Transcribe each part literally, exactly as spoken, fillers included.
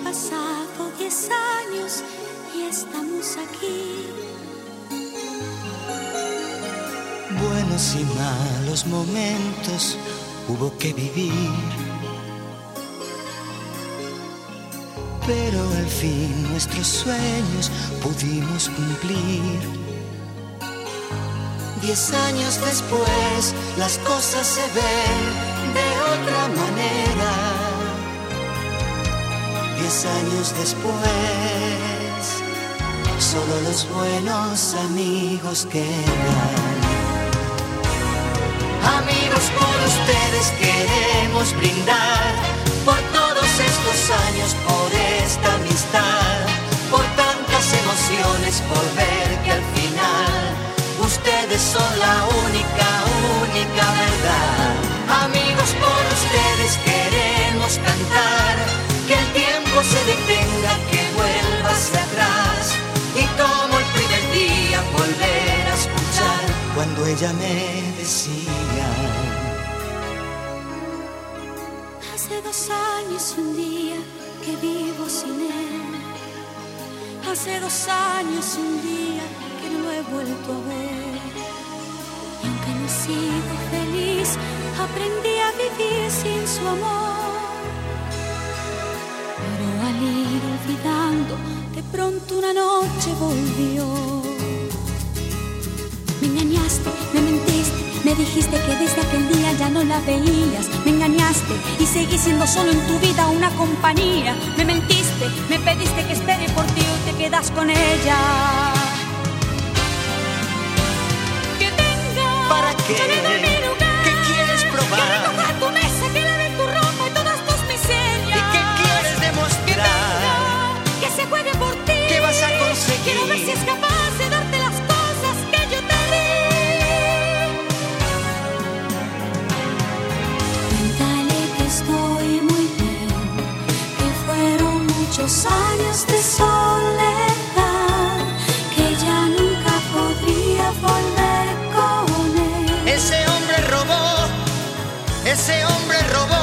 pasado diez años y estamos aquí. Buenos y malos momentos hubo que vivir, pero al fin nuestros sueños pudimos cumplir. Diez años después las cosas se ven de otra manera. Diez años después solo los buenos amigos quedan. Amigos, por ustedes queremos brindar, por todos estos años, por esta amistad, por tantas emociones, por ver que al final ustedes son la única, única verdad. Amigos, por ustedes queremos cantar, que el tiempo se detenga, que vuelva hacia atrás, y como el primer día volver a escuchar cuando ella me decía: hace dos años y un día que vivo sin él. Hace dos años y un día que no lo he vuelto a ver. Y aunque no he sido feliz, aprendí a vivir sin su amor. Pero al ir olvidando, de pronto una noche volvió. Me engañaste, me mentiste, me dijiste que desde aquel día ya no la veías. Me engañaste y seguí siendo solo en tu vida una compañía. Me mentiste, me pediste que espere por ti y te quedas con ella. Que venga, ¿para qué? que venga a mi lugar. ¿Qué quieres probar? Que recoja tu mesa, que lave tu ropa y todas tus miserias. ¿Y qué quieres demostrar? Que venga, que se juegue por ti. ¿Qué vas a conseguir? Quiero ver si es capaz de darte las cosas que yo te di. Cuéntale que estoy muy bien, que fueron muchos años de soledad, que ya nunca podría volver con él. Ese hombre robó, ese hombre robó.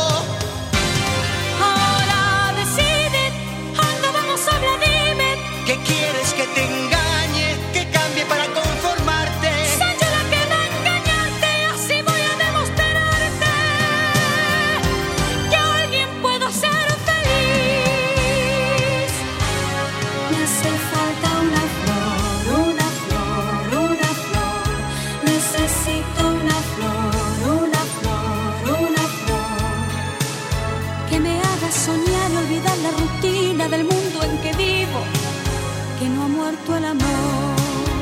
Ahora decide, anda, vamos, habla, dime. ¿Qué quieres? Que te engañe, que cambie para conformarte. Soy yo la que va a engañarte, así voy a demostrarte que a alguien puedo hacer feliz. Me hace falta una flor, una flor, una flor. Necesito una flor, una flor, una flor, que me haga soñar y olvidar la rutina del mundo en que vivo, que no ha muerto el amor.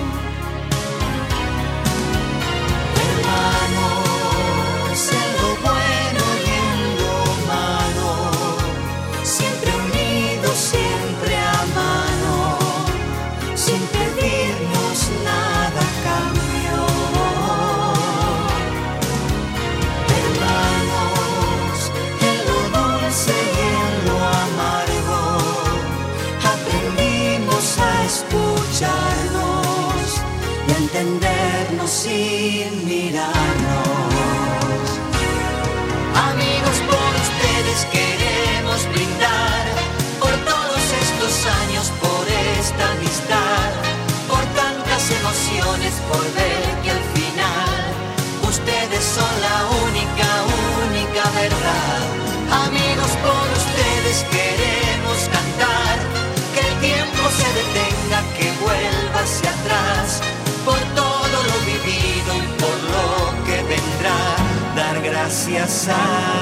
Hermanos, en lo bueno y en lo malo, siempre unidos, siempre a mano, sin pedirnos nada a cambio. Hermanos, en lo dulce y en lo amargo, aprendimos a escucharnos y a entendernos sin mirarnos. Amigos, por ustedes queremos brindar, por todos estos años, por esta amistad, por tantas emociones, por ver que al final ustedes son la única, única verdad. Amigos, por ustedes queremos cantar, que el tiempo se detenga, que vuelva hacia atrás, por todo lo vivido y por lo que vendrá, dar gracias a